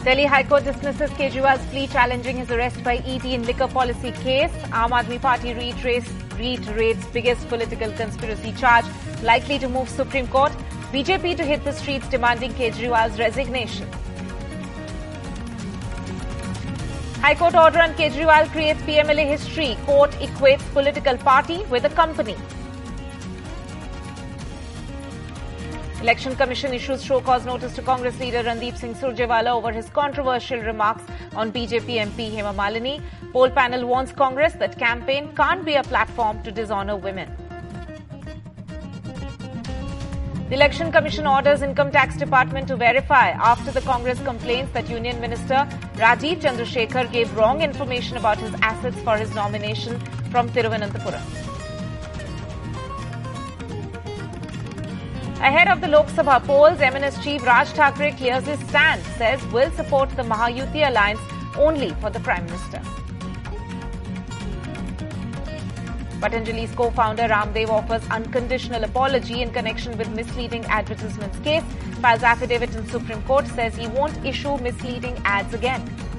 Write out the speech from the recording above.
Delhi High Court dismisses Kejriwal's plea challenging his arrest by ED in liquor policy case. Aam Aadmi Party reiterates biggest political conspiracy charge, likely to move Supreme Court. BJP to hit the streets demanding Kejriwal's resignation. High Court order on Kejriwal creates PMLA history. Court equates political party with a company. Election Commission issues show-cause notice to Congress leader Randeep Singh Surjewala over his controversial remarks on BJP MP Hema Malini. Poll panel warns Congress that campaign can't be a platform to dishonor women. The Election Commission orders Income Tax Department to verify after the Congress complains that Union Minister Rajiv Chandrasekhar gave wrong information about his assets for his nomination from Thiruvananthapuram. Ahead of the Lok Sabha polls, MNS Chief Raj Thackeray clears his stance, says will support the Mahayuti alliance only for the Prime Minister. Patanjali's co-founder Ramdev offers unconditional apology in connection with misleading advertisements case. Files affidavit in Supreme Court, says he won't issue misleading ads again.